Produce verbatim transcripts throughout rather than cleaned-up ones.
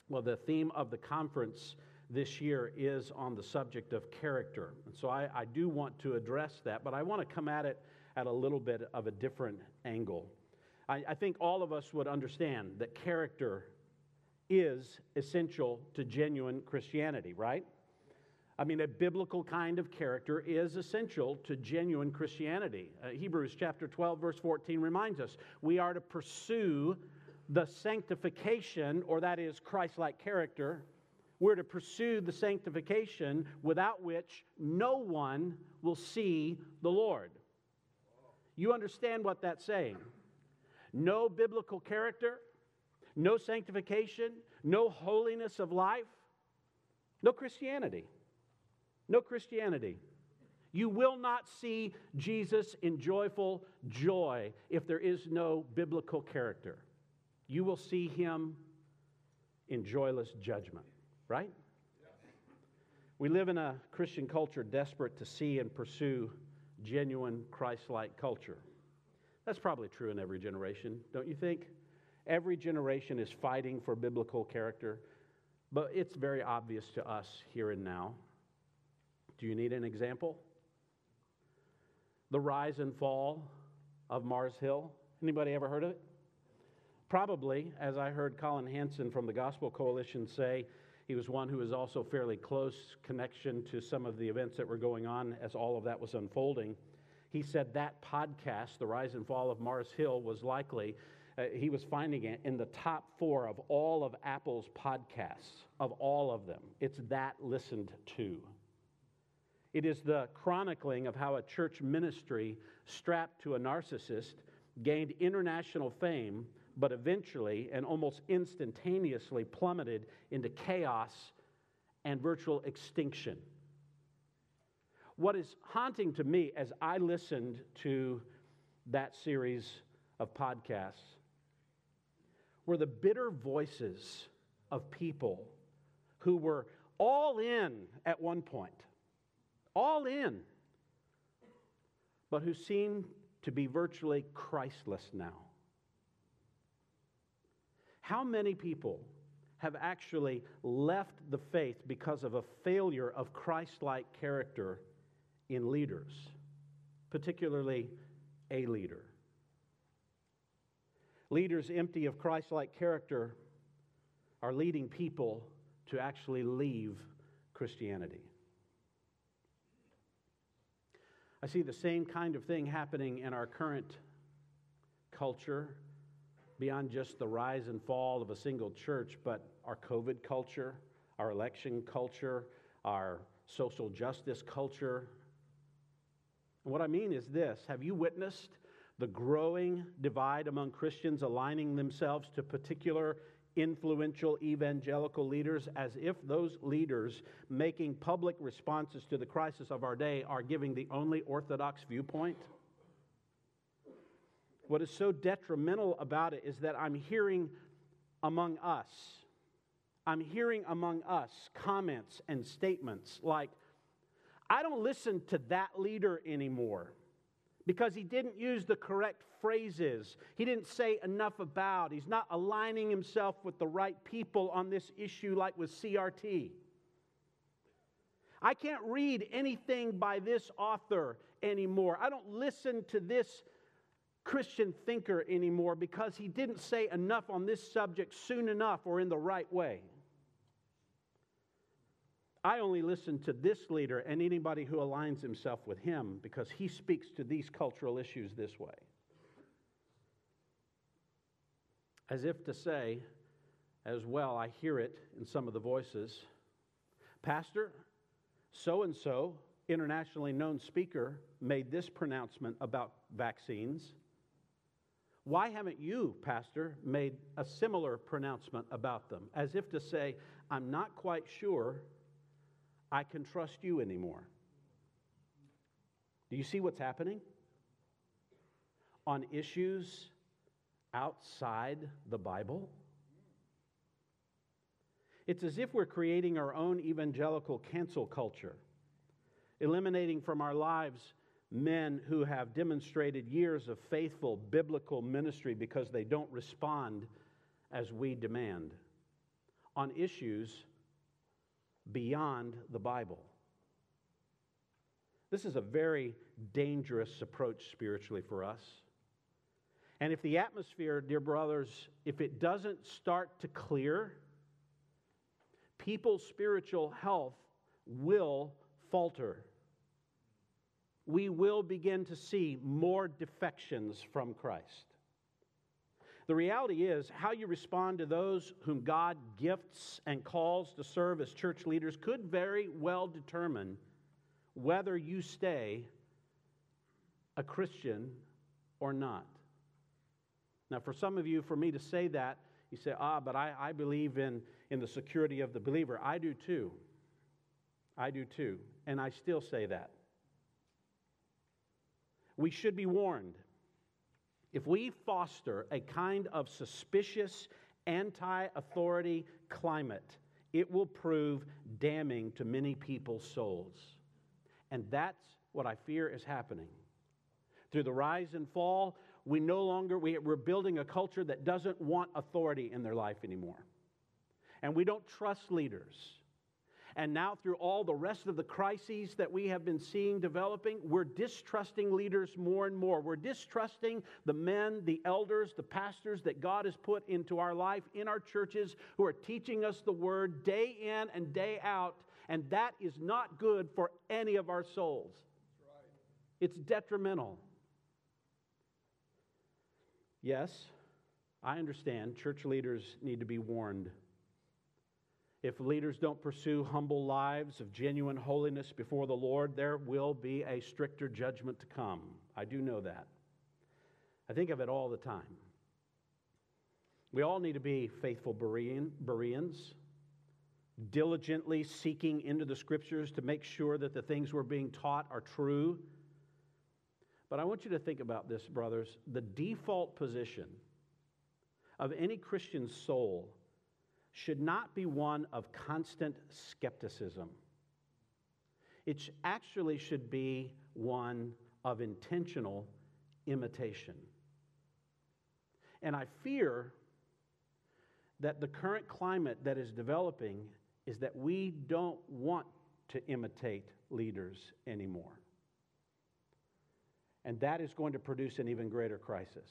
Well, the theme of the conference this year is on the subject of character. And so I, I do want to address that, but I want to come at it at a little bit of a different angle. I, I think all of us would understand that character is essential to genuine Christianity, right? I mean, a biblical kind of character is essential to genuine Christianity. Uh, Hebrews chapter twelve, verse fourteen reminds us we are to pursue the sanctification, or that is Christ-like character. We're to pursue the sanctification without which no one will see the Lord. You understand what that's saying? No biblical character, no sanctification, no holiness of life, no Christianity. No Christianity. You will not see Jesus in joyful joy if there is no biblical character. You will see Him in joyless judgment, right? We live in a Christian culture desperate to see and pursue genuine Christ-like culture. That's probably true in every generation, don't you think? Every generation is fighting for biblical character, but it's very obvious to us here and now. Do you need an example? The rise and fall of Mars Hill. Anybody ever heard of it? Probably, as I heard Colin Hansen from the Gospel Coalition say, he was one who was also fairly close connection to some of the events that were going on as all of that was unfolding. He said that podcast, The Rise and Fall of Mars Hill, was likely, uh, he was finding it in the top four of all of Apple's podcasts, of all of them. It's that listened to. It is the chronicling of how a church ministry strapped to a narcissist gained international fame, but eventually and almost instantaneously plummeted into chaos and virtual extinction. What is haunting to me as I listened to that series of podcasts were the bitter voices of people who were all in at one point. All in, but who seem to be virtually Christless now. How many people have actually left the faith because of a failure of Christ-like character in leaders, particularly a leader? Leaders empty of Christ-like character are leading people to actually leave Christianity. I see the same kind of thing happening in our current culture, beyond just the rise and fall of a single church, but our COVID culture, our election culture, our social justice culture. And what I mean is this: have you witnessed the growing divide among Christians aligning themselves to particular influential evangelical leaders, as if those leaders making public responses to the crisis of our day are giving the only orthodox viewpoint? What is so detrimental about it is that I'm hearing among us, I'm hearing among us comments and statements like, I don't listen to that leader anymore because he didn't use the correct phrases. He didn't say enough about. He's not aligning himself with the right people on this issue like with C R T. I can't read anything by this author anymore. I don't listen to this Christian thinker anymore because he didn't say enough on this subject soon enough or in the right way. I only listen to this leader and anybody who aligns himself with him because he speaks to these cultural issues this way. As if to say, as well, I hear it in some of the voices, Pastor, so-and-so, internationally known speaker, made this pronouncement about vaccines. Why haven't you, Pastor, made a similar pronouncement about them? As if to say, I'm not quite sure I can trust you anymore. Do you see what's happening? On issues outside the Bible? It's as if we're creating our own evangelical cancel culture, eliminating from our lives men who have demonstrated years of faithful biblical ministry because they don't respond as we demand. on issues beyond the Bible. This is a very dangerous approach spiritually for us. And if the atmosphere, dear brothers, if it doesn't start to clear, people's spiritual health will falter. We will begin to see more defections from Christ. The reality is, how you respond to those whom God gifts and calls to serve as church leaders could very well determine whether you stay a Christian or not. Now, for some of you, for me to say that, you say, ah, but I, I believe in, in the security of the believer. I do too. I do too. And I still say that. We should be warned. If we foster a kind of suspicious, anti-authority climate, it will prove damning to many people's souls. And that's what I fear is happening. Through the rise and fall, we no longer, we, we're building a culture that doesn't want authority in their life anymore. And we don't trust leaders. And now through all the rest of the crises that we have been seeing developing, we're distrusting leaders more and more. We're distrusting the men, the elders, the pastors that God has put into our life, in our churches, who are teaching us the Word day in and day out. And that is not good for any of our souls. That's right. It's detrimental. Yes, I understand church leaders need to be warned. If leaders don't pursue humble lives of genuine holiness before the Lord, there will be a stricter judgment to come. I do know that. I think of it all the time. We all need to be faithful Berean, Bereans, diligently seeking into the Scriptures to make sure that the things we're being taught are true. But I want you to think about this, brothers. The default position of any Christian soul should not be one of constant skepticism. It actually should be one of intentional imitation. And I fear that the current climate that is developing is that we don't want to imitate leaders anymore. And that is going to produce an even greater crisis.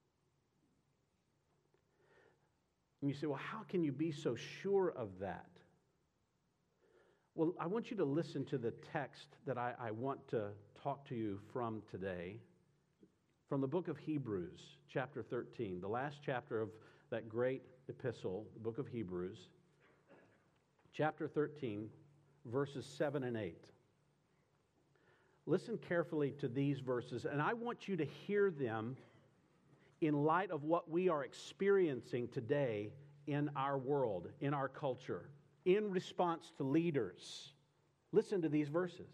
And you say, well, how can you be so sure of that? Well, I want you to listen to the text that I, I want to talk to you from today, from the book of Hebrews, chapter thirteen, the last chapter of that great epistle, the book of Hebrews, chapter thirteen, verses seven and eight. Listen carefully to these verses, and I want you to hear them in light of what we are experiencing today in our world, in our culture, in response to leaders. Listen to these verses.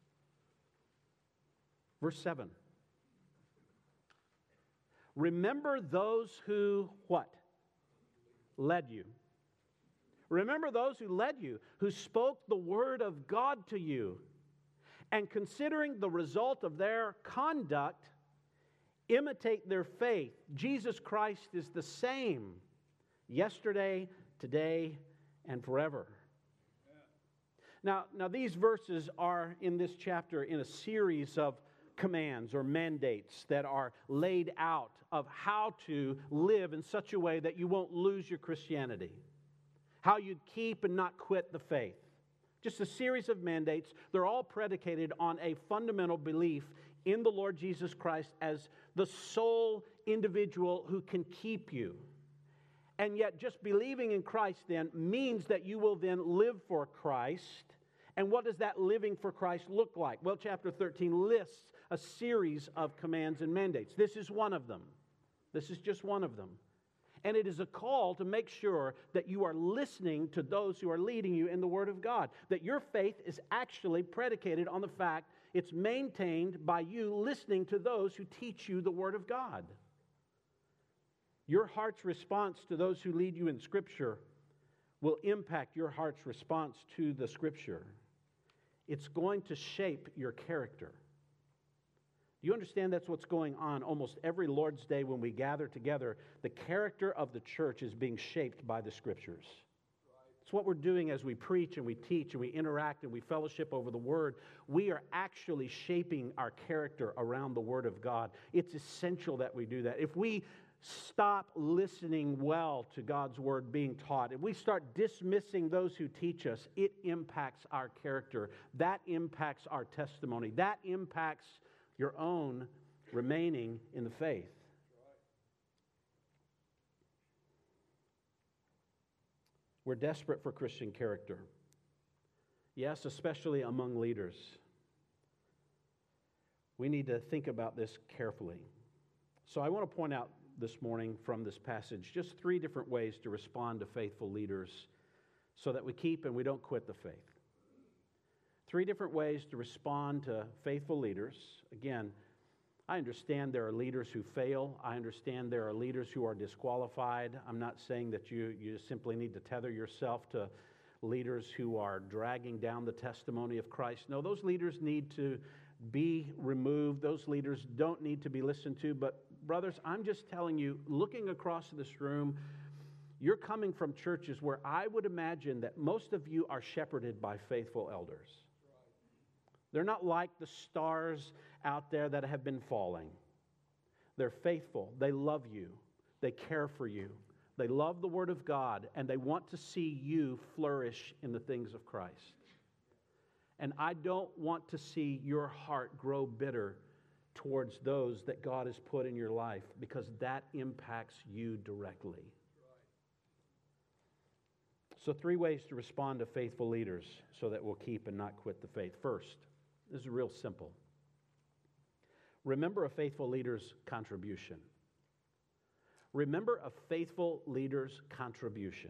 Verse seven. Remember those who, what? Led you. Remember those who led you, who spoke the word of God to you, and considering the result of their conduct, imitate their faith. Jesus Christ is the same yesterday, today, and forever. Now, now these verses are in this chapter in a series of commands or mandates that are laid out of how to live in such a way that you won't lose your Christianity, how you keep and not quit the faith. Just a series of mandates. They're all predicated on a fundamental belief in the Lord Jesus Christ as the sole individual who can keep you. And yet just believing in Christ then means that you will then live for Christ. And what does that living for Christ look like? Well, chapter thirteen lists a series of commands and mandates. This is one of them. This is just one of them. And it is a call to make sure that you are listening to those who are leading you in the Word of God. That your faith is actually predicated on the fact it's maintained by you listening to those who teach you the Word of God. Your heart's response to those who lead you in Scripture will impact your heart's response to the Scripture. It's going to shape your character. Do you understand that's what's going on almost every Lord's Day when we gather together? The character of the church is being shaped by the Scriptures. Right. It's what we're doing as we preach and we teach and we interact and we fellowship over the Word. We are actually shaping our character around the Word of God. It's essential that we do that. If we stop listening well to God's Word being taught, if we start dismissing those who teach us, it impacts our character. That impacts our testimony. That impacts your own remaining in the faith. We're desperate for Christian character. Yes, especially among leaders. We need to think about this carefully. So I want to point out this morning from this passage just three different ways to respond to faithful leaders so that we keep and we don't quit the faith. Three different ways to respond to faithful leaders. Again, I understand there are leaders who fail. I understand there are leaders who are disqualified. I'm not saying that you, you simply need to tether yourself to leaders who are dragging down the testimony of Christ. No, those leaders need to be removed. Those leaders don't need to be listened to. But brothers, I'm just telling you, looking across this room, you're coming from churches where I would imagine that most of you are shepherded by faithful elders. They're not like the stars out there that have been falling. They're faithful. They love you. They care for you. They love the Word of God, and they want to see you flourish in the things of Christ. And I don't want to see your heart grow bitter towards those that God has put in your life, because that impacts you directly. So three ways to respond to faithful leaders so that we'll keep and not quit the faith. First, this is real simple. Remember a faithful leader's contribution. Remember a faithful leader's contribution.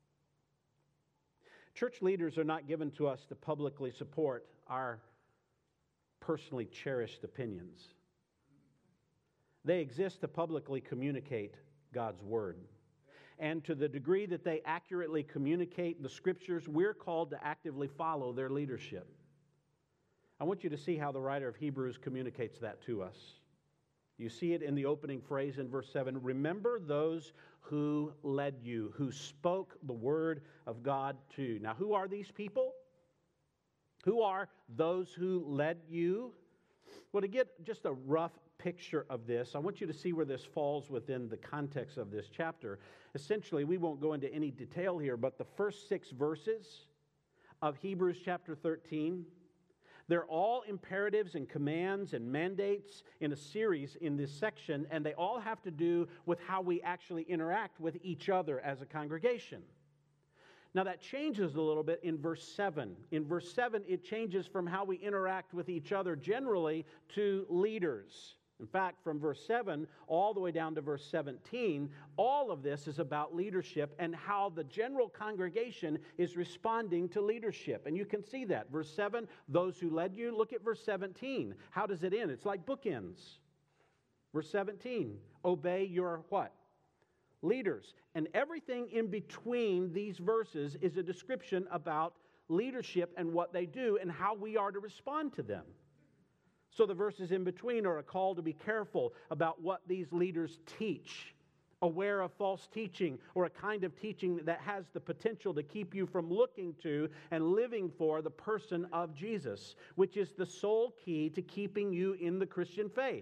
Church leaders are not given to us to publicly support our personally cherished opinions. They exist to publicly communicate God's Word. And to the degree that they accurately communicate the Scriptures, we're called to actively follow their leadership. I want you to see how the writer of Hebrews communicates that to us. You see it in the opening phrase in verse seven. Remember those who led you, who spoke the word of God to you. Now, who are these people? Who are those who led you? Well, to get just a rough picture of this, I want you to see where this falls within the context of this chapter. Essentially, we won't go into any detail here, but the first six verses of Hebrews chapter thirteen, they're all imperatives and commands and mandates in a series in this section, and they all have to do with how we actually interact with each other as a congregation. Now that changes a little bit in verse seven. In verse seven, it changes from how we interact with each other generally to leaders. In fact, from verse seven all the way down to verse seventeen, all of this is about leadership and how the general congregation is responding to leadership. And you can see that. Verse seven, those who led you. Look at verse seventeen. How does it end? It's like bookends. Verse seventeen, obey your what? Leaders. And everything in between these verses is a description about leadership and what they do and how we are to respond to them. So the verses in between are a call to be careful about what these leaders teach, aware of false teaching or a kind of teaching that has the potential to keep you from looking to and living for the person of Jesus, which is the sole key to keeping you in the Christian faith.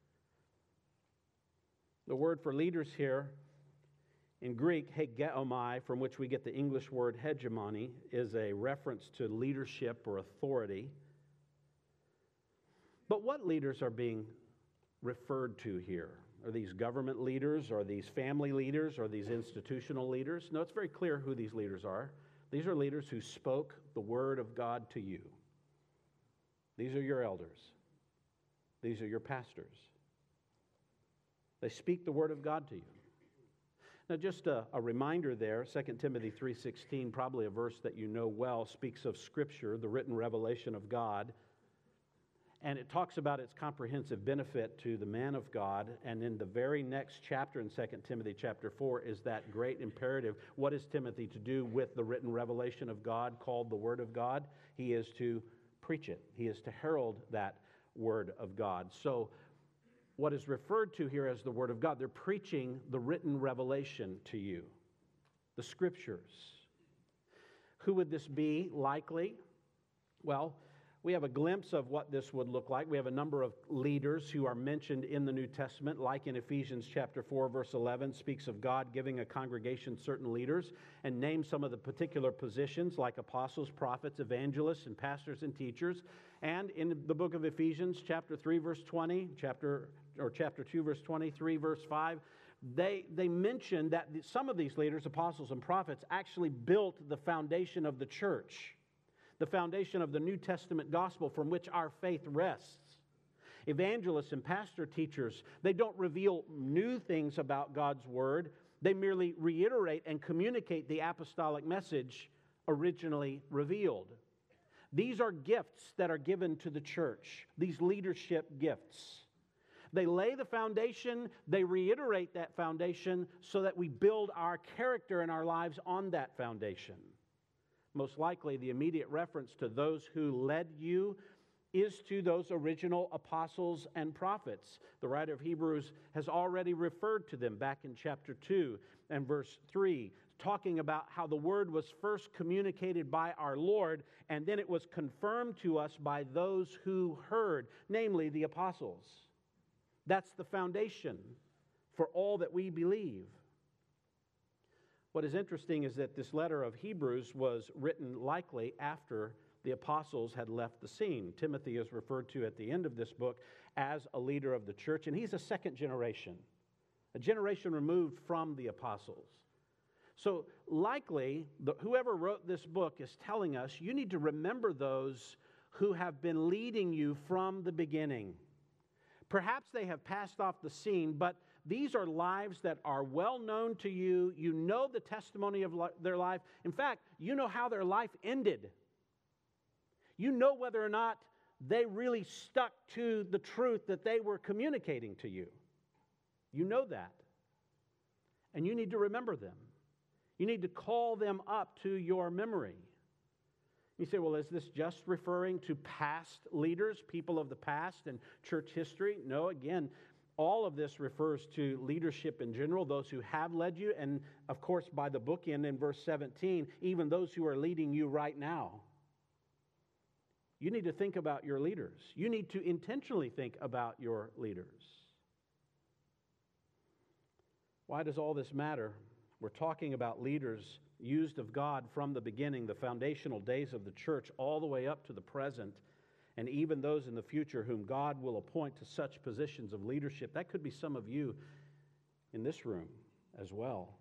The word for leaders here in Greek, hegeomai, from which we get the English word hegemony, is a reference to leadership or authority. But what leaders are being referred to here? Are these government leaders? Are these family leaders? Are these institutional leaders? No, it's very clear who these leaders are. These are leaders who spoke the word of God to you. These are your elders. These are your pastors. They speak the word of God to you. Now, just a, a reminder there, Second Timothy three sixteen, probably a verse that you know well, speaks of Scripture, the written revelation of God. And it talks about its comprehensive benefit to the man of God. And in the very next chapter in Second Timothy chapter four is that great imperative. What is Timothy to do with the written revelation of God called the Word of God? He is to preach it. He is to herald that Word of God. So what is referred to here as the Word of God, they're preaching the written revelation to you, the Scriptures. Who would this be likely? Well, we have a glimpse of what this would look like. We have a number of leaders who are mentioned in the New Testament, like in Ephesians chapter four, verse eleven, speaks of God giving a congregation certain leaders and names some of the particular positions like apostles, prophets, evangelists, and pastors and teachers. And in the book of Ephesians chapter three, verse twenty, chapter or chapter two, verse twenty-three, verse five, they, they mention that some of these leaders, apostles and prophets, actually built the foundation of the church, the foundation of the New Testament gospel from which our faith rests. Evangelists and pastor teachers, they don't reveal new things about God's word. They merely reiterate and communicate the apostolic message originally revealed. These are gifts that are given to the church, these leadership gifts. They lay the foundation, they reiterate that foundation so that we build our character and our lives on that foundation. Most likely, the immediate reference to those who led you is to those original apostles and prophets. The writer of Hebrews has already referred to them back in chapter two and verse three, talking about how the word was first communicated by our Lord, and then it was confirmed to us by those who heard, namely the apostles. That's the foundation for all that we believe. What is interesting is that this letter of Hebrews was written likely after the apostles had left the scene. Timothy is referred to at the end of this book as a leader of the church, and he's a second generation, a generation removed from the apostles. So likely, the, whoever wrote this book is telling us you need to remember those who have been leading you from the beginning. Perhaps they have passed off the scene, but these are lives that are well known to you. You know the testimony of li- their life. In fact, you know how their life ended. You know whether or not they really stuck to the truth that they were communicating to you. You know that. And you need to remember them. You need to call them up to your memory. You say, well, is this just referring to past leaders, people of the past and church history? No, again, all of this refers to leadership in general, those who have led you, and of course, by the bookend in verse seventeen, even those who are leading you right now. You need to think about your leaders. You need to intentionally think about your leaders. Why does all this matter? We're talking about leaders used of God from the beginning, the foundational days of the church, all the way up to the present, and even those in the future whom God will appoint to such positions of leadership. That could be some of you in this room as well.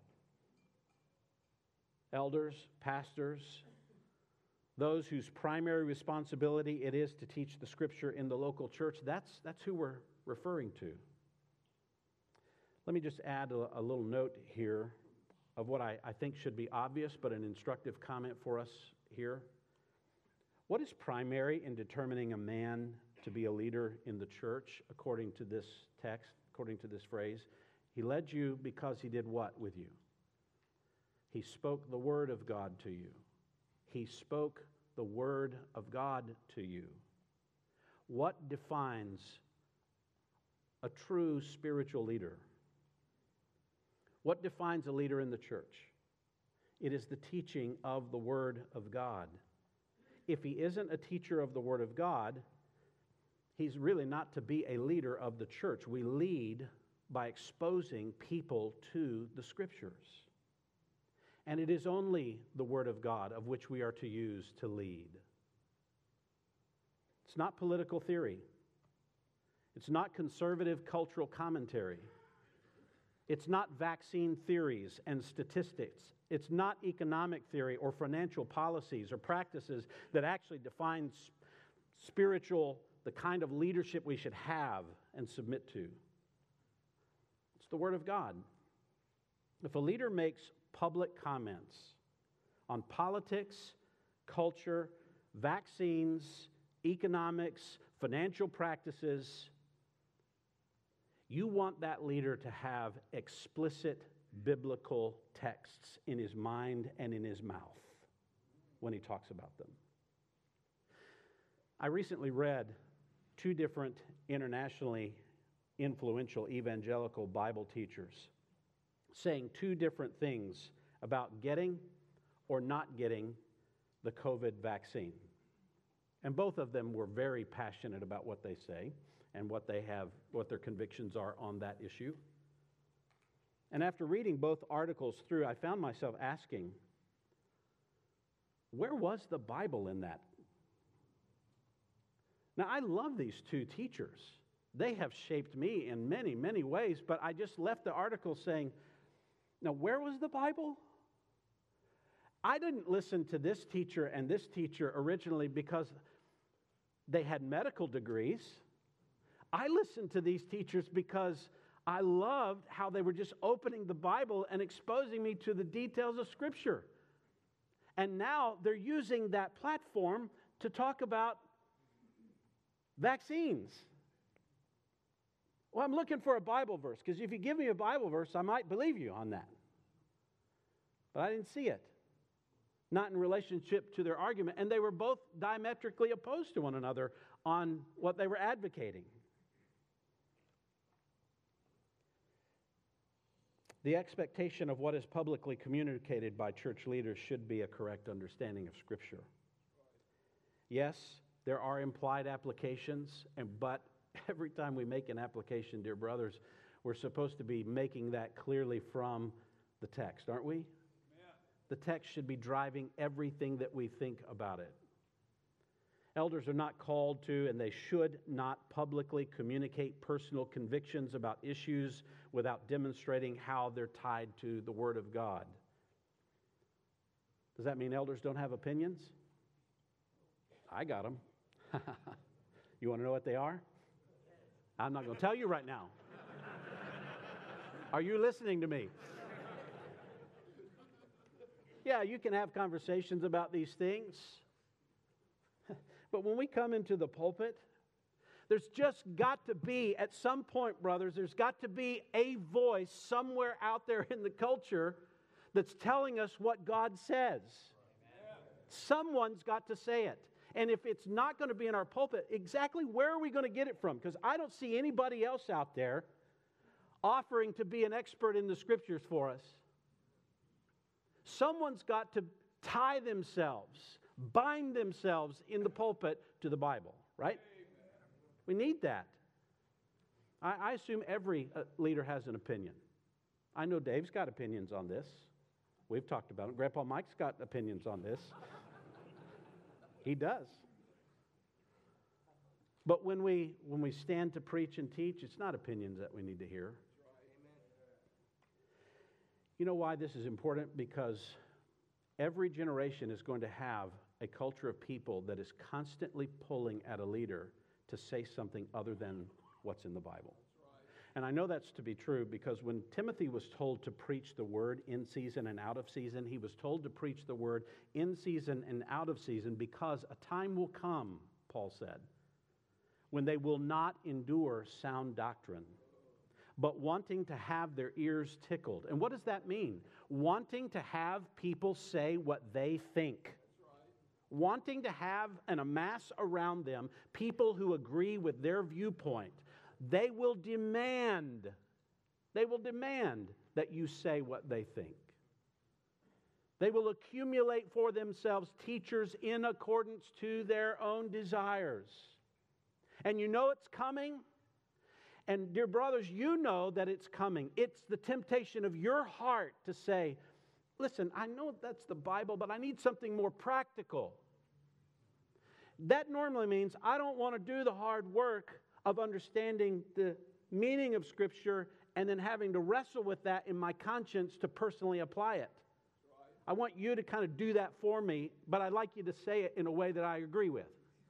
Elders, pastors, those whose primary responsibility it is to teach the Scripture in the local church, that's, that's who we're referring to. Let me just add a, a little note here of what I, I think should be obvious, but an instructive comment for us here. What is primary in determining a man to be a leader in the church, according to this text, according to this phrase? He led you because he did what with you? He spoke the word of God to you. He spoke the word of God to you. What defines a true spiritual leader? What defines a leader in the church? It is the teaching of the Word of God. If he isn't a teacher of the Word of God, he's really not to be a leader of the church. We lead by exposing people to the Scriptures. And it is only the Word of God of which we are to use to lead. It's not political theory. It's not conservative cultural commentary. It's not vaccine theories and statistics. It's not economic theory or financial policies or practices that actually define sp- spiritual, the kind of leadership we should have and submit to. It's the Word of God. If a leader makes public comments on politics, culture, vaccines, economics, financial practices, you want that leader to have explicit biblical texts in his mind and in his mouth when he talks about them. I recently read two different internationally influential evangelical Bible teachers saying two different things about getting or not getting the COVID vaccine. And both of them were very passionate about what they say and what they have, what their convictions are on that issue. And after reading both articles through, I found myself asking, where was the Bible in that? Now, I love these two teachers. They have shaped me in many, many ways, but I just left the article saying, now, where was the Bible? I didn't listen to this teacher and this teacher originally because they had medical degrees. I listened to these teachers because I loved how they were just opening the Bible and exposing me to the details of Scripture. And now they're using that platform to talk about vaccines. Well, I'm looking for a Bible verse, because if you give me a Bible verse, I might believe you on that. But I didn't see it. Not in relationship to their argument. And they were both diametrically opposed to one another on what they were advocating. The expectation of what is publicly communicated by church leaders should be a correct understanding of Scripture. Yes, there are implied applications, and but every time we make an application, dear brothers, we're supposed to be making that clearly from the text, aren't we? The text should be driving everything that we think about it. Elders are not called to, and they should not publicly communicate personal convictions about issues without demonstrating how they're tied to the Word of God. Does that mean elders don't have opinions? I got them. You want to know what they are? I'm not going to tell you right now. Are you listening to me? Yeah, you can have conversations about these things. But when we come into the pulpit, there's just got to be, at some point, brothers, there's got to be a voice somewhere out there in the culture that's telling us what God says. Amen. Someone's got to say it. And if it's not going to be in our pulpit, exactly where are we going to get it from? Because I don't see anybody else out there offering to be an expert in the Scriptures for us. Someone's got to tie themselves, bind themselves in the pulpit to the Bible, right? We need that. I, I assume every uh, leader has an opinion. I know Dave's got opinions on this. We've talked about it. Grandpa Mike's got opinions on this. He does. But when we when we stand to preach and teach, it's not opinions that we need to hear. You know why this is important? Because every generation is going to have a culture of people that is constantly pulling at a leader to say something other than what's in the Bible. And I know that's to be true because when Timothy was told to preach the word in season and out of season, he was told to preach the word in season and out of season because a time will come, Paul said, when they will not endure sound doctrine, but wanting to have their ears tickled. And what does that mean? Wanting to have people say what they think. Wanting to have an amass around them people who agree with their viewpoint. They will demand, they will demand that you say what they think. They will accumulate for themselves teachers in accordance to their own desires. And you know it's coming. And dear brothers, you know that it's coming. It's the temptation of your heart to say, listen, I know that's the Bible, but I need something more practical. That normally means I don't want to do the hard work of understanding the meaning of Scripture and then having to wrestle with that in my conscience to personally apply it. I want you to kind of do that for me, but I'd like you to say it in a way that I agree with.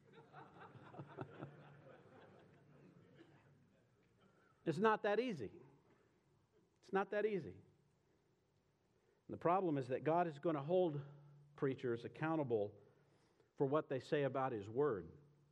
It's not that easy. It's not that easy. And the problem is that God is going to hold preachers accountable for what they say about His Word.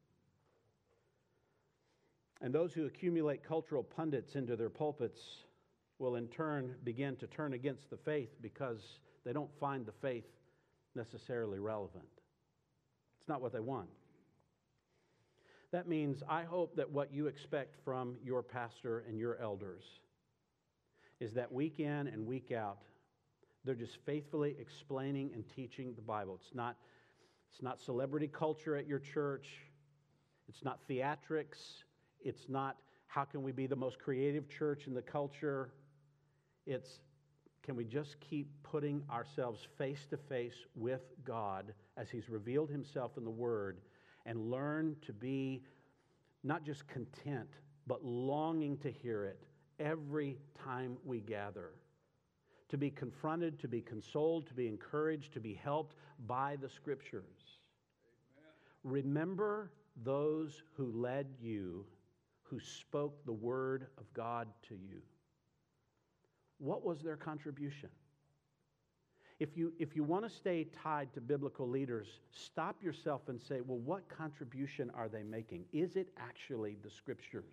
And those who accumulate cultural pundits into their pulpits will in turn begin to turn against the faith because they don't find the faith necessarily relevant. It's not what they want. That means I hope that what you expect from your pastor and your elders is that week in and week out, they're just faithfully explaining and teaching the Bible. It's not It's not celebrity culture at your church. It's not theatrics. It's not how can we be the most creative church in the culture. It's can we just keep putting ourselves face to face with God as He's revealed Himself in the Word and learn to be not just content, but longing to hear it every time we gather. To be confronted, to be consoled, to be encouraged, to be helped by the Scriptures. Amen. Remember those who led you, who spoke the Word of God to you. What was their contribution? If you, if you want to stay tied to biblical leaders, stop yourself and say, well, what contribution are they making? Is it actually the Scriptures?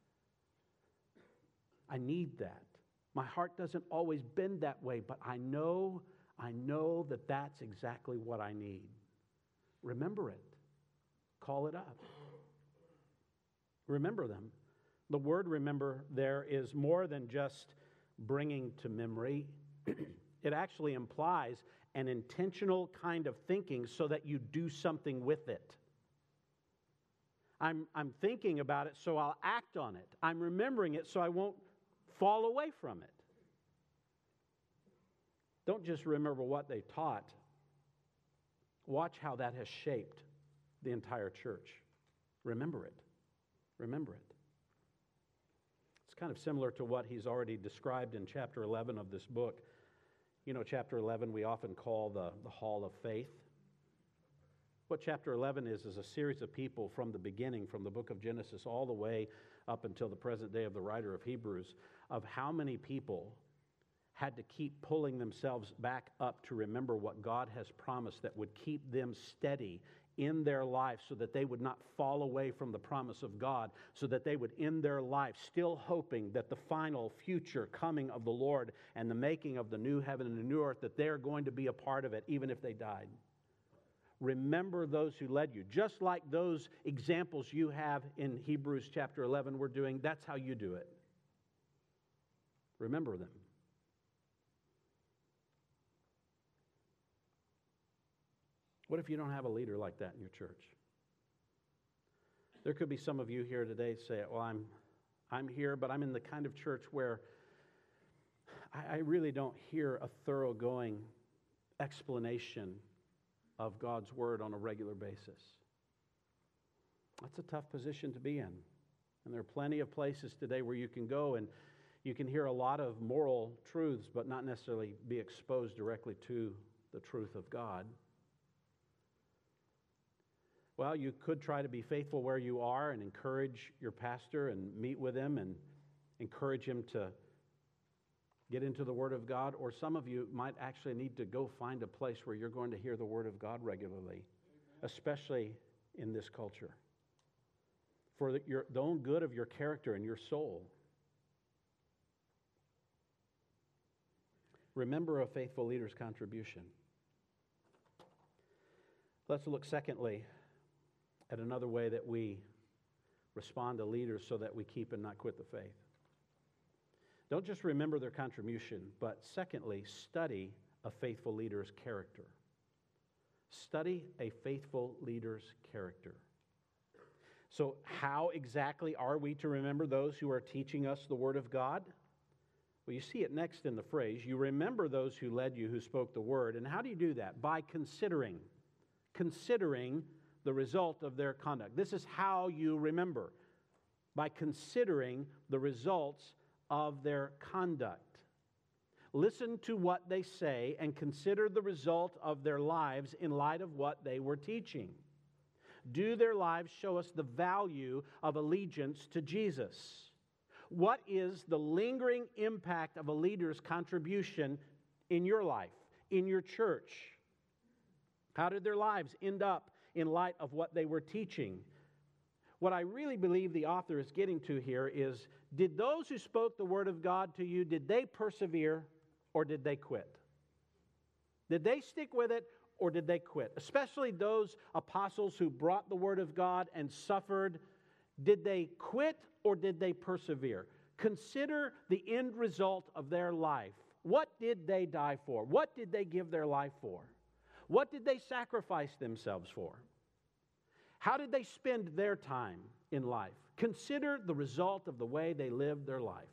I need that. My heart doesn't always bend that way, but I know, I know that that's exactly what I need. Remember it. Call it up. Remember them. The word remember there is more than just bringing to memory. It actually implies an intentional kind of thinking so that you do something with it. I'm, I'm thinking about it, so I'll act on it. I'm remembering it, so I won't fall away from it. Don't just remember what they taught. Watch how that has shaped the entire church. Remember it. Remember it. It's kind of similar to what he's already described in chapter eleven of this book. You know, chapter eleven we often call the, the Hall of Faith. What chapter eleven is, is a series of people from the beginning, from the book of Genesis all the way up until the present day of the writer of Hebrews, of how many people had to keep pulling themselves back up to remember what God has promised that would keep them steady in their life so that they would not fall away from the promise of God, so that they would end their life still hoping that the final future coming of the Lord and the making of the new heaven and the new earth, that they're going to be a part of it even if they died. Remember those who led you. Just like those examples you have in Hebrews chapter eleven we're doing, that's how you do it. Remember them. What if you don't have a leader like that in your church? There could be some of you here today say, well, I'm, I'm here, but I'm in the kind of church where I, I really don't hear a thoroughgoing explanation of God's Word on a regular basis. That's a tough position to be in. And there are plenty of places today where you can go and you can hear a lot of moral truths, but not necessarily be exposed directly to the truth of God. Well, you could try to be faithful where you are and encourage your pastor and meet with him and encourage him to get into the Word of God. Or some of you might actually need to go find a place where you're going to hear the Word of God regularly, especially in this culture, for the, your, the own good of your character and your soul. Remember a faithful leader's contribution. Let's look secondly at another way that we respond to leaders so that we keep and not quit the faith. Don't just remember their contribution, but secondly, study a faithful leader's character. Study a faithful leader's character. So how exactly are we to remember those who are teaching us the Word of God? Well, you see it next in the phrase, you remember those who led you, who spoke the Word. And how do you do that? By considering. Considering the result of their conduct. This is how you remember. By considering the results of their conduct. Listen to what they say and consider the result of their lives in light of what they were teaching. Do their lives show us the value of allegiance to Jesus? What is the lingering impact of a leader's contribution in your life, in your church? How did their lives end up in light of what they were teaching? What I really believe the author is getting to here is, did those who spoke the Word of God to you, did they persevere or did they quit? Did they stick with it or did they quit? Especially those apostles who brought the Word of God and suffered. Did they quit or did they persevere? Consider the end result of their life. What did they die for? What did they give their life for? What did they sacrifice themselves for? How did they spend their time in life? Consider the result of the way they lived their life.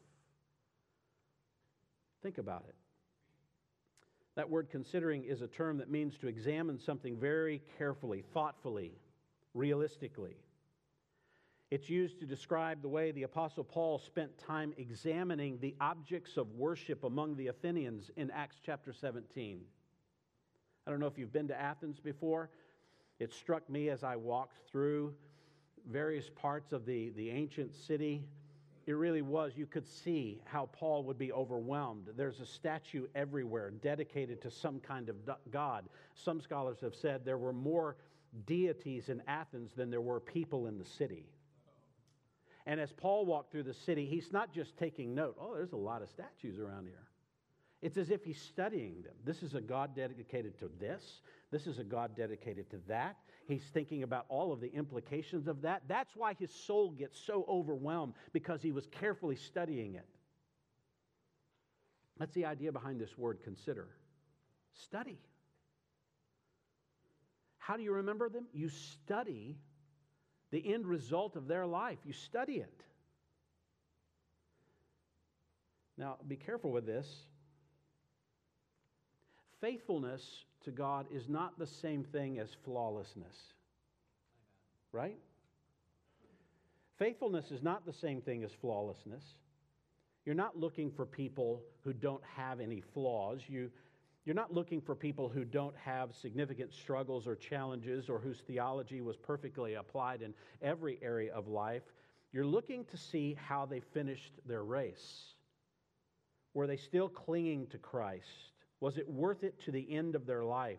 Think about it. That word considering is a term that means to examine something very carefully, thoughtfully, realistically. It's used to describe the way the Apostle Paul spent time examining the objects of worship among the Athenians in Acts chapter seventeen. I don't know if you've been to Athens before. It struck me as I walked through various parts of the, the ancient city. It really was. You could see how Paul would be overwhelmed. There's a statue everywhere dedicated to some kind of god. Some scholars have said there were more deities in Athens than there were people in the city. And as Paul walked through the city, he's not just taking note, oh, there's a lot of statues around here. It's as if he's studying them. This is a God dedicated to this. This is a God dedicated to that. He's thinking about all of the implications of that. That's why his soul gets so overwhelmed, because he was carefully studying it. That's the idea behind this word, consider. Study. How do you remember them? You study the end result of their life. You study it. Now, be careful with this. Faithfulness to God is not the same thing as flawlessness. Right? Faithfulness is not the same thing as flawlessness. You're not looking for people who don't have any flaws. You, you're not looking for people who don't have significant struggles or challenges, or whose theology was perfectly applied in every area of life. You're looking to see how they finished their race. Were they still clinging to Christ? Was it worth it to the end of their life?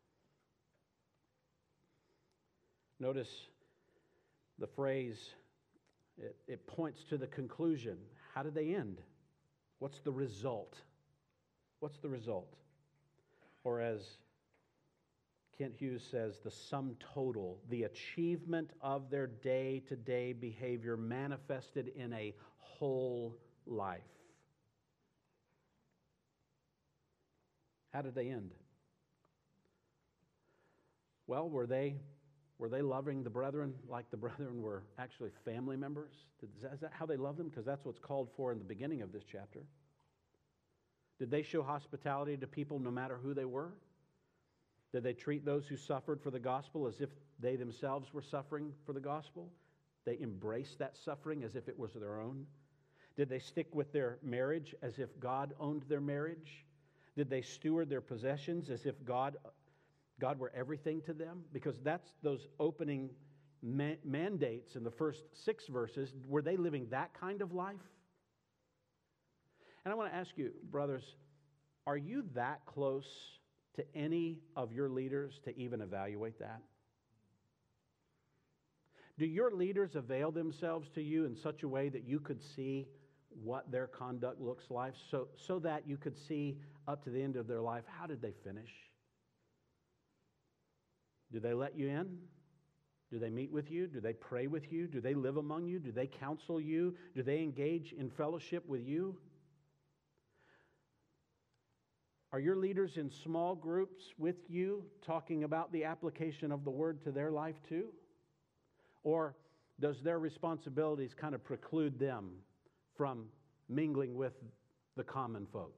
Notice the phrase, it, it points to the conclusion. How did they end? What's the result? What's the result? Or as Kent Hughes says, the sum total, the achievement of their day-to-day behavior manifested in a whole life. How did they end? Well, were they, were they loving the brethren like the brethren were actually family members? Is that how they loved them? Because that's what's called for in the beginning of this chapter. Did they show hospitality to people no matter who they were? Did they treat those who suffered for the gospel as if they themselves were suffering for the gospel? They embraced that suffering as if it was their own? Did they stick with their marriage as if God owned their marriage? Did they steward their possessions as if God, God were everything to them? Because that's those opening ma- mandates in the first six verses. Were they living that kind of life? And I want to ask you, brothers, are you that close to any of your leaders to even evaluate that? Do your leaders avail themselves to you in such a way that you could see what their conduct looks like, so, so that you could see up to the end of their life, how did they finish? Do they let you in? Do they meet with you? Do they pray with you? Do they live among you? Do they counsel you? Do they engage in fellowship with you? Are your leaders in small groups with you, talking about the application of the word to their life too? Or does their responsibilities kind of preclude them from mingling with the common folk?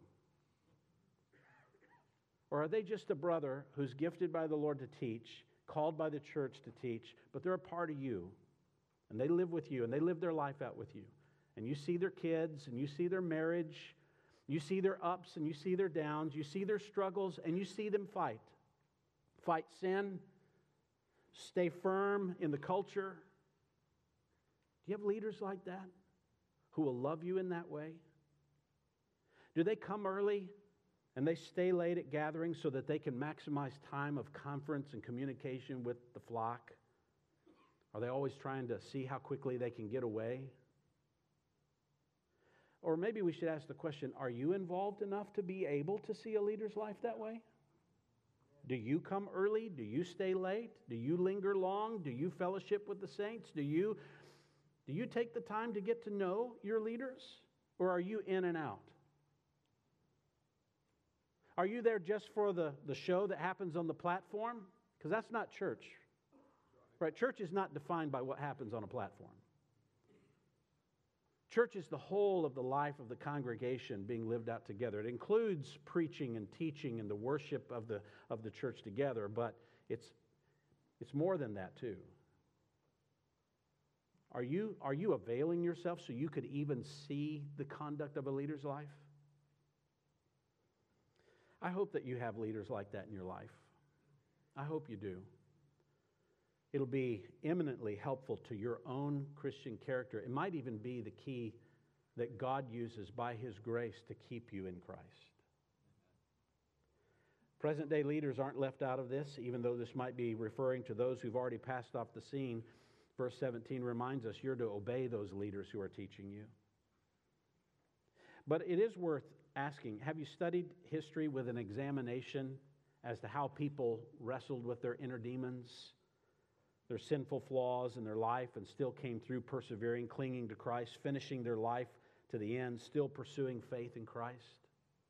Or are they just a brother who's gifted by the Lord to teach, called by the church to teach, but they're a part of you, and they live with you, and they live their life out with you, and you see their kids, and you see their marriage, you see their ups, and you see their downs, you see their struggles, and you see them fight. Fight sin, stay firm in the culture. Do you have leaders like that who will love you in that way? Do they come early and they stay late at gatherings so that they can maximize time of conference and communication with the flock? Are they always trying to see how quickly they can get away? Or maybe we should ask the question, are you involved enough to be able to see a leader's life that way? Do you come early? Do you stay late? Do you linger long? Do you fellowship with the saints? Do you, do you take the time to get to know your leaders? Or are you in and out? Are you there just for the, the show that happens on the platform? Because that's not church. Right? Church is not defined by what happens on a platform. Church is the whole of the life of the congregation being lived out together. It includes preaching and teaching and the worship of the, of the church together, but it's, it's more than that too. Are you, are you availing yourself so you could even see the conduct of a leader's life? I hope that you have leaders like that in your life. I hope you do. It'll be eminently helpful to your own Christian character. It might even be the key that God uses by His grace to keep you in Christ. Present-day leaders aren't left out of this, even though this might be referring to those who've already passed off the scene. Verse seventeen reminds us you're to obey those leaders who are teaching you. But it is worth asking, have you studied history with an examination as to how people wrestled with their inner demons, their sinful flaws in their life, and still came through persevering, clinging to Christ, finishing their life to the end, still pursuing faith in Christ?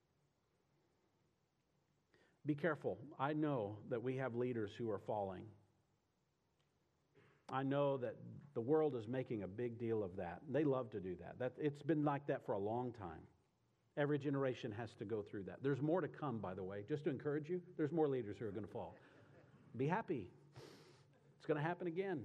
Be careful. I know that we have leaders who are falling. I know that the world is making a big deal of that. They love to do that. that. It's been like that for a long time. Every generation has to go through that. There's more to come, by the way. Just to encourage you, there's more leaders who are going to fall. Be happy. It's going to happen again.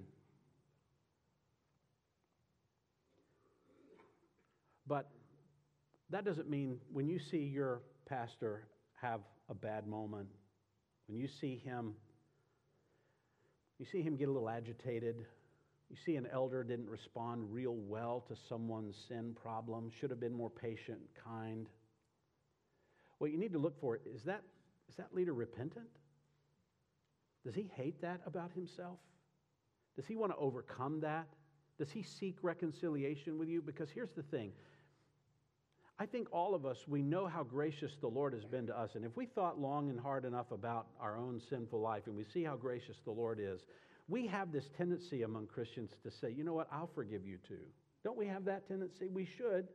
But that doesn't mean when you see your pastor have a bad moment, when you see him You see him get a little agitated. You see an elder didn't respond real well to someone's sin problem, should have been more patient, kind. What you need to look for is that, is that leader repentant? Does he hate that about himself? Does he want to overcome that? Does he seek reconciliation with you? Because here's the thing. I think all of us, we know how gracious the Lord has been to us. And if we thought long and hard enough about our own sinful life and we see how gracious the Lord is, we have this tendency among Christians to say, you know what, I'll forgive you too. Don't we have that tendency? We should.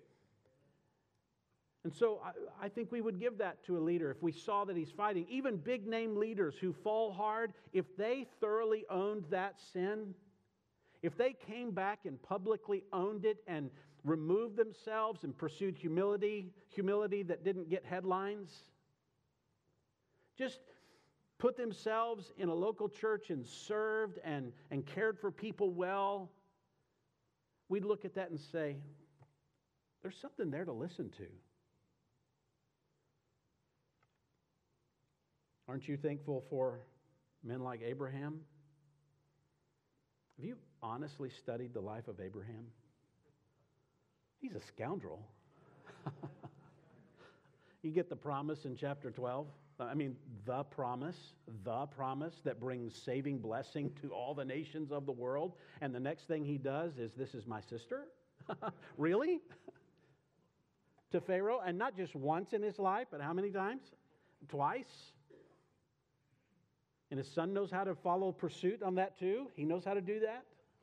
And so I, I think we would give that to a leader if we saw that he's fighting. Even big name leaders who fall hard, if they thoroughly owned that sin, if they came back and publicly owned it and removed themselves and pursued humility, humility that didn't get headlines, just put themselves in a local church and served and, and cared for people well, we'd look at that and say, there's something there to listen to. Aren't you thankful for men like Abraham? Have you honestly studied the life of Abraham? He's a scoundrel. You get the promise in chapter twelve. I mean, the promise, the promise that brings saving blessing to all the nations of the world. And the next thing he does is, this is my sister? Really? To Pharaoh, and not just once in his life, but how many times? Twice. And his son knows how to follow pursuit on that too. He knows how to do that.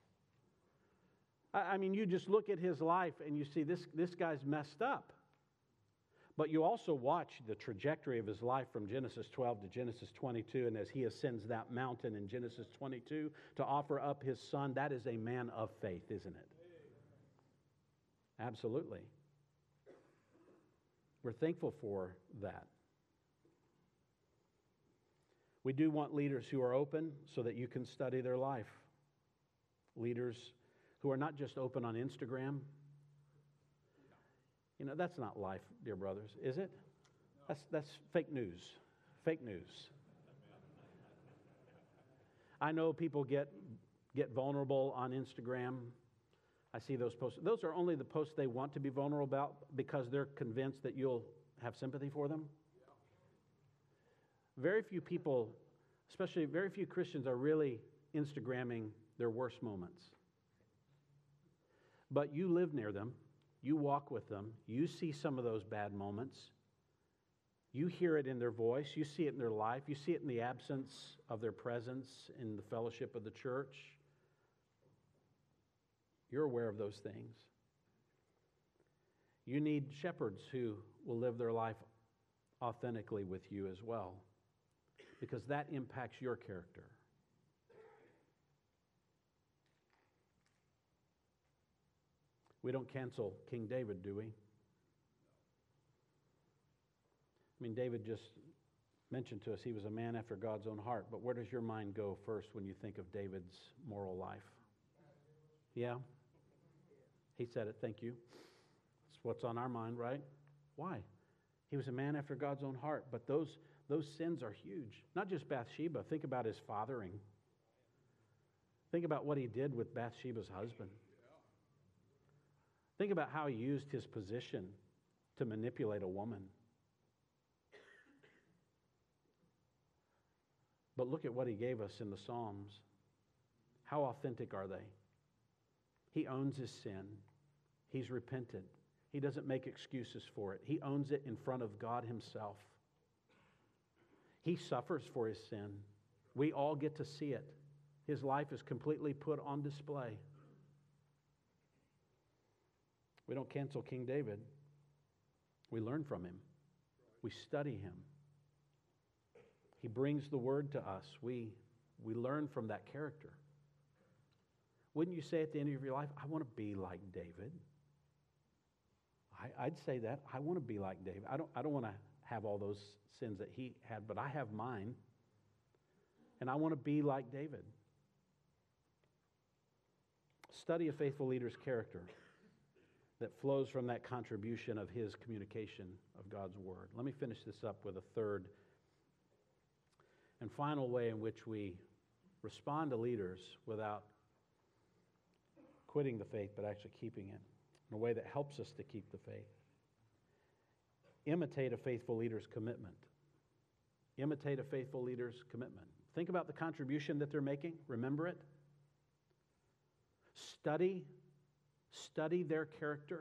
I mean, you just look at his life and you see this, this guy's messed up. But you also watch the trajectory of his life from Genesis twelve to Genesis twenty-two, and as he ascends that mountain in Genesis twenty-two to offer up his son, that is a man of faith, isn't it? Absolutely. We're thankful for that. We do want leaders who are open so that you can study their life. Leaders who are not just open on Instagram. You know, that's not life, dear brothers, is it? That's, that's fake news. Fake news. I know people get, get vulnerable on Instagram. I see those posts. Those are only the posts they want to be vulnerable about because they're convinced that you'll have sympathy for them. Very few people, especially very few Christians, are really Instagramming their worst moments. But you live near them. You walk with them. You see some of those bad moments. You hear it in their voice. You see it in their life. You see it in the absence of their presence in the fellowship of the church. You're aware of those things. You need shepherds who will live their life authentically with you as well, because that impacts your character. We don't cancel King David, do we? I mean, David just mentioned to us he was a man after God's own heart, but where does your mind go first when you think of David's moral life? Yeah? He said it, thank you. It's what's on our mind, right? Why? He was a man after God's own heart, but those, those sins are huge. Not just Bathsheba. Think about his fathering. Think about what he did with Bathsheba's husband. Think about how he used his position to manipulate a woman. But look at what he gave us in the Psalms. How authentic are they? He owns his sin. He's repented. He doesn't make excuses for it. He owns it in front of God himself. He suffers for his sin. We all get to see it. His life is completely put on display. We don't cancel King David. We learn from him. We study him. He brings the word to us. We, we learn from that character. Wouldn't you say at the end of your life, I want to be like David? I, I'd say that. I want to be like David. I don't, I don't want to have all those sins that he had, but I have mine. And I want to be like David. Study a faithful leader's character that flows from that contribution of his communication of God's word. Let me finish this up with a third and final way in which we respond to leaders without quitting the faith, but actually keeping it in a way that helps us to keep the faith. Imitate a faithful leader's commitment. Imitate a faithful leader's commitment. Think about the contribution that they're making. Remember it. Study, study their character,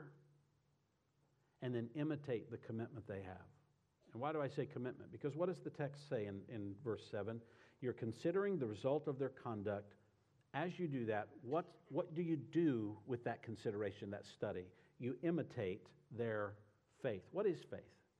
and then imitate the commitment they have. And why do I say commitment? Because what does the text say in, in verse seven? You're considering the result of their conduct. As you do that, what, what do you do with that consideration, that study? You imitate their faith. What is faith?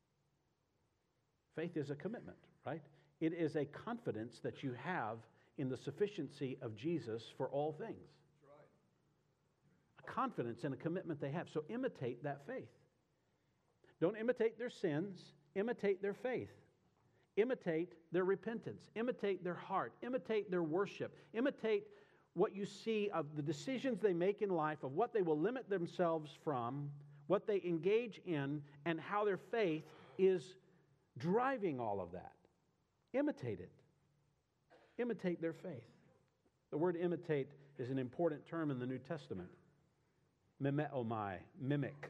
Faith is a commitment, right? It is a confidence that you have in the sufficiency of Jesus for all things. That's right. A confidence and a commitment they have. So imitate that faith. Don't imitate their sins. Imitate their faith. Imitate their repentance. Imitate their heart. Imitate their worship. Imitate what you see of the decisions they make in life, of what they will limit themselves from, what they engage in, and how their faith is driving all of that. Imitate it. Imitate their faith. The word imitate is an important term in the New Testament. Mimeomai, mimic.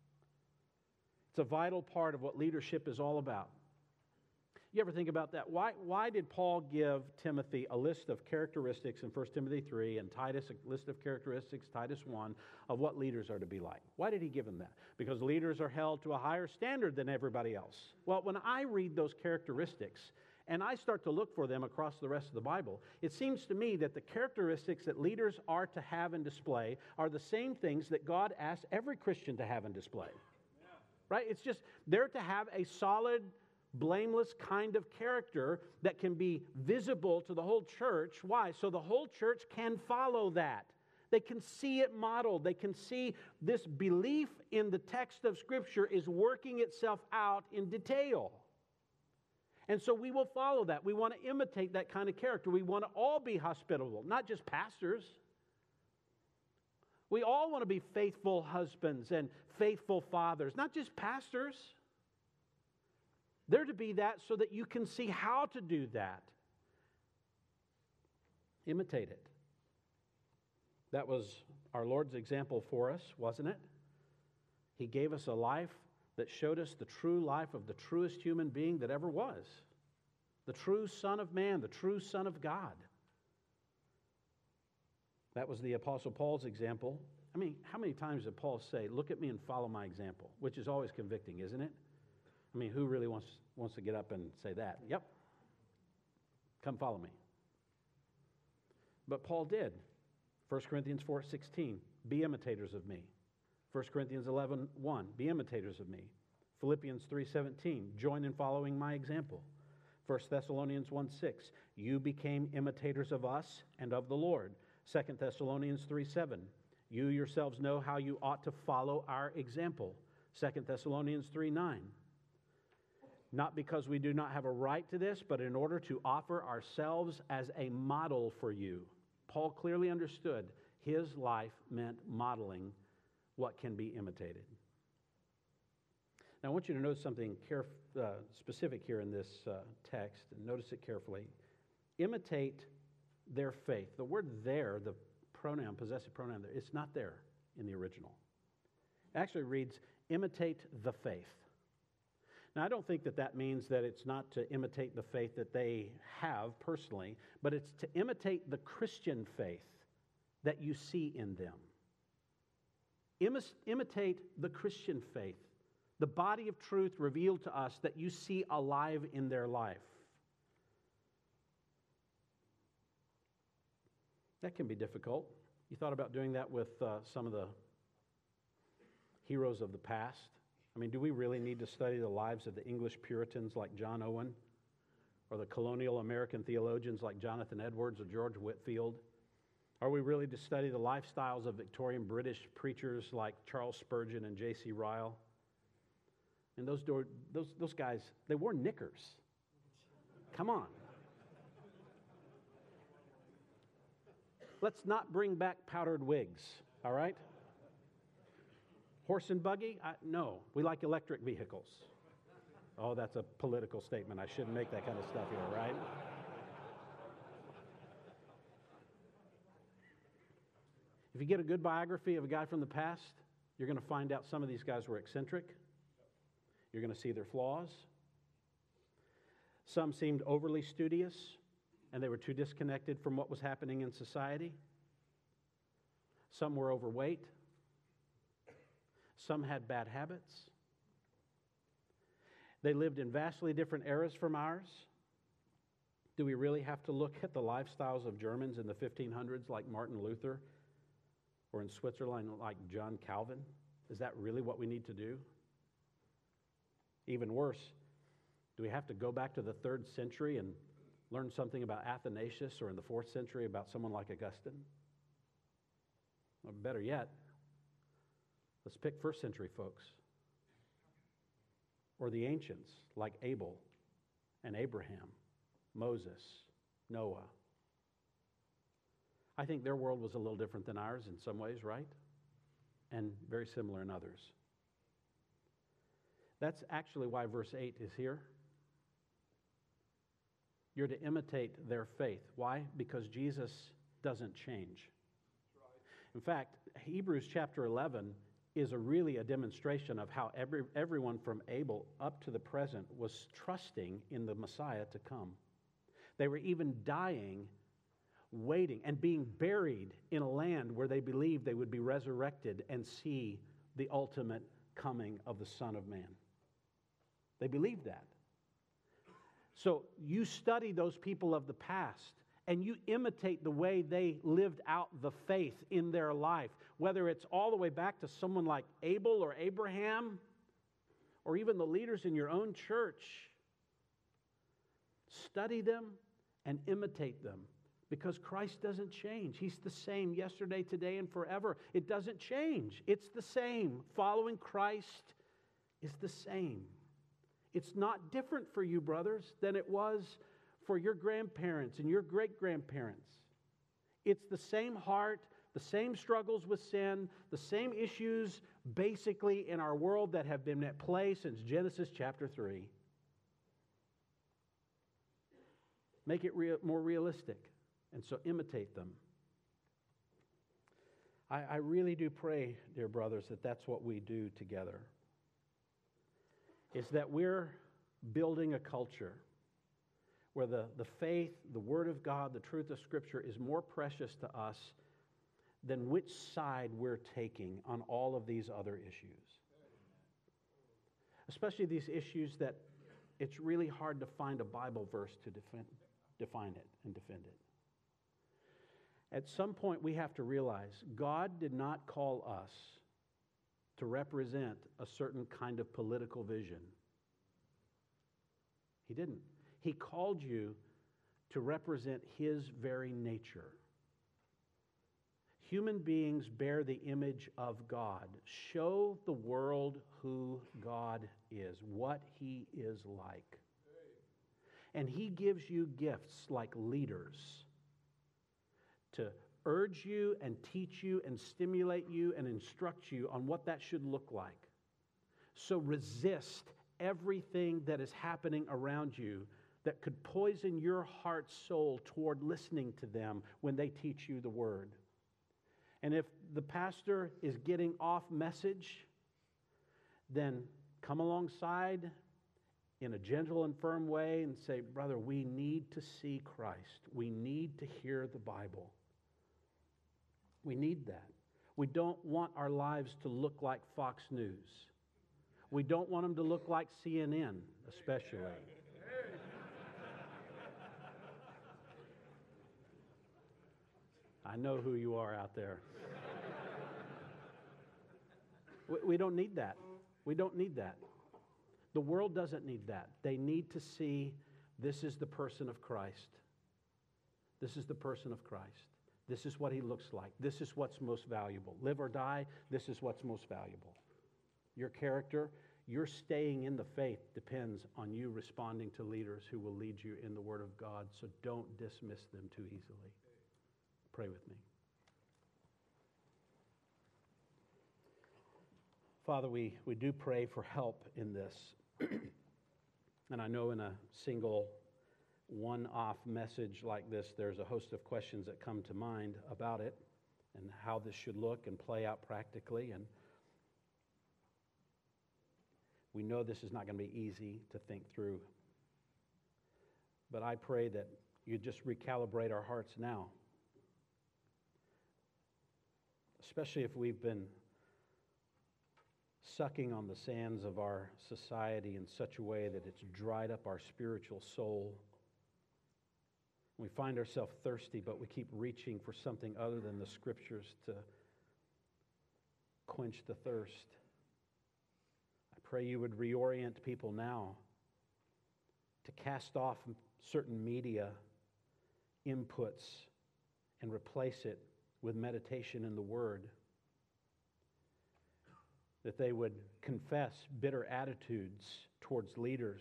It's a vital part of what leadership is all about. You ever think about that? Why, why did Paul give Timothy a list of characteristics in First Timothy three and Titus a list of characteristics, Titus one, of what leaders are to be like? Why did he give them that? Because leaders are held to a higher standard than everybody else. Well, when I read those characteristics and I start to look for them across the rest of the Bible, it seems to me that the characteristics that leaders are to have and display are the same things that God asks every Christian to have and display. Right? It's just they're to have a solid, blameless kind of character that can be visible to the whole church. Why? So the whole church can follow that. They can see it modeled. They can see this belief in the text of Scripture is working itself out in detail. And so we will follow that. We want to imitate that kind of character. We want to all be hospitable, not just pastors. We all want to be faithful husbands and faithful fathers, not just pastors. They're to be that so that you can see how to do that. Imitate it. That was our Lord's example for us, wasn't it? He gave us a life that showed us the true life of the truest human being that ever was. The true Son of Man, the true Son of God. That was the Apostle Paul's example. I mean, how many times did Paul say, look at me and follow my example? Which is always convicting, isn't it? I mean, who really wants, wants to get up and say that? Yep. Come follow me. But Paul did. First Corinthians four sixteen, be imitators of me. First Corinthians eleven one, be imitators of me. Philippians three seventeen, join in following my example. First Thessalonians one six, you became imitators of us and of the Lord. Second Thessalonians three seven, you yourselves know how you ought to follow our example. Second Thessalonians three nine, not because we do not have a right to this, but in order to offer ourselves as a model for you. Paul clearly understood his life meant modeling what can be imitated. Now, I want you to notice something caref- uh, specific here in this uh, text, and notice it carefully. Imitate their faith. The word there, the pronoun, possessive pronoun there, it's not there in the original. It actually reads, imitate the faith. Now, I don't think that that means that it's not to imitate the faith that they have personally, but it's to imitate the Christian faith that you see in them. Imi- imitate the Christian faith, the body of truth revealed to us that you see alive in their life. That can be difficult. You thought about doing that with uh, some of the heroes of the past? I mean, do we really need to study the lives of the English Puritans like John Owen, or the colonial American theologians like Jonathan Edwards or George Whitefield? Are we really to study the lifestyles of Victorian British preachers like Charles Spurgeon and J C Ryle? And those, those, those guys, they wore knickers. Come on. Let's not bring back powdered wigs, all right? Horse and buggy? I, no, we like electric vehicles. Oh, that's a political statement. I shouldn't make that kind of stuff here, right? If you get a good biography of a guy from the past, you're going to find out some of these guys were eccentric. You're going to see their flaws. Some seemed overly studious, and they were too disconnected from what was happening in society. Some were overweight. Some had bad habits. They lived in vastly different eras from ours. Do we really have to look at the lifestyles of Germans in the fifteen hundreds like Martin Luther, or in Switzerland like John Calvin? Is that really what we need to do? Even worse, do we have to go back to the third century and learn something about Athanasius, or in the fourth century about someone like Augustine? Or better yet, let's pick first century folks, or the ancients like Abel and Abraham, Moses, Noah. I think their world was a little different than ours in some ways, right? And very similar in others. That's actually why verse eight is here. You're to imitate their faith. Why? Because Jesus doesn't change. In fact, Hebrews chapter eleven is a really a demonstration of how every, everyone from Abel up to the present was trusting in the Messiah to come. They were even dying, waiting, and being buried in a land where they believed they would be resurrected and see the ultimate coming of the Son of Man. They believed that. So you study those people of the past, and you imitate the way they lived out the faith in their life, whether it's all the way back to someone like Abel or Abraham, or even the leaders in your own church. Study them and imitate them, because Christ doesn't change. He's the same yesterday, today, and forever. It doesn't change. It's the same. Following Christ is the same. It's not different for you, brothers, than it was for your grandparents and your great-grandparents. It's the same heart, the same struggles with sin, the same issues basically in our world that have been at play since Genesis chapter three. Make it real, more realistic, and so imitate them. I, I really do pray, dear brothers, that that's what we do together. Is that we're building a culture where the, the faith, the Word of God, the truth of Scripture is more precious to us than which side we're taking on all of these other issues. Especially these issues that it's really hard to find a Bible verse to defend, define it and defend it. At some point, we have to realize God did not call us to represent a certain kind of political vision. He didn't. He called you to represent His very nature. Human beings bear the image of God. Show the world who God is, what He is like. And He gives you gifts like leaders to urge you and teach you and stimulate you and instruct you on what that should look like. So resist everything that is happening around you that could poison your heart's soul toward listening to them when they teach you the Word. And if the pastor is getting off message, then come alongside in a gentle and firm way and say, brother, we need to see Christ. We need to hear the Bible. We need that. We don't want our lives to look like Fox News. We don't want them to look like C N N, especially. I know who you are out there. we, we don't need that. We don't need that. The world doesn't need that. They need to see this is the person of Christ. This is the person of Christ. This is what He looks like. This is what's most valuable. Live or die, this is what's most valuable. Your character, your staying in the faith depends on you responding to leaders who will lead you in the Word of God, so don't dismiss them too easily. Pray with me. Father, we, we do pray for help in this. And I know in a single one-off message like this, there's a host of questions that come to mind about it and how this should look and play out practically. And we know this is not going to be easy to think through. But I pray that you just recalibrate our hearts now. Especially if we've been sucking on the sands of our society in such a way that it's dried up our spiritual soul. We find ourselves thirsty, but we keep reaching for something other than the Scriptures to quench the thirst. I pray you would reorient people now to cast off certain media inputs and replace it with meditation in the Word. That they would confess bitter attitudes towards leaders.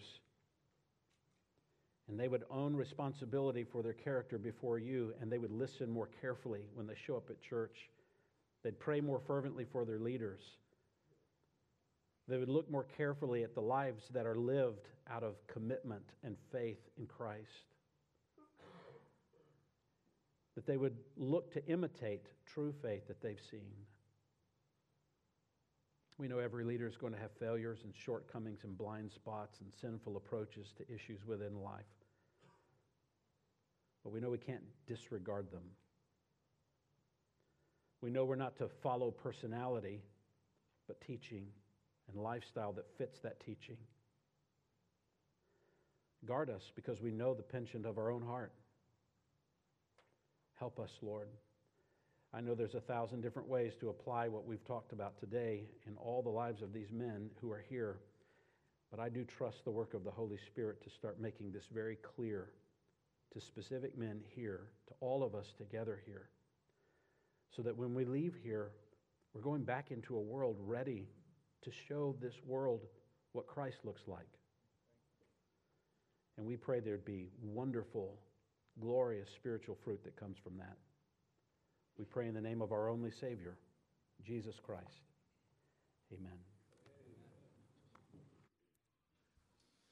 And they would own responsibility for their character before you, and they would listen more carefully when they show up at church. They'd pray more fervently for their leaders. They would look more carefully at the lives that are lived out of commitment and faith in Christ. That they would look to imitate true faith that they've seen. We know every leader is going to have failures and shortcomings and blind spots and sinful approaches to issues within life. But we know we can't disregard them. We know we're not to follow personality, but teaching and lifestyle that fits that teaching. Guard us because we know the penchant of our own heart. Help us, Lord. I know there's a thousand different ways to apply what we've talked about today in all the lives of these men who are here, but I do trust the work of the Holy Spirit to start making this very clear to specific men here, to all of us together here, so that when we leave here, we're going back into a world ready to show this world what Christ looks like. And we pray there'd be wonderful, glorious spiritual fruit that comes from that. We pray in the name of our only Savior, Jesus Christ. Amen.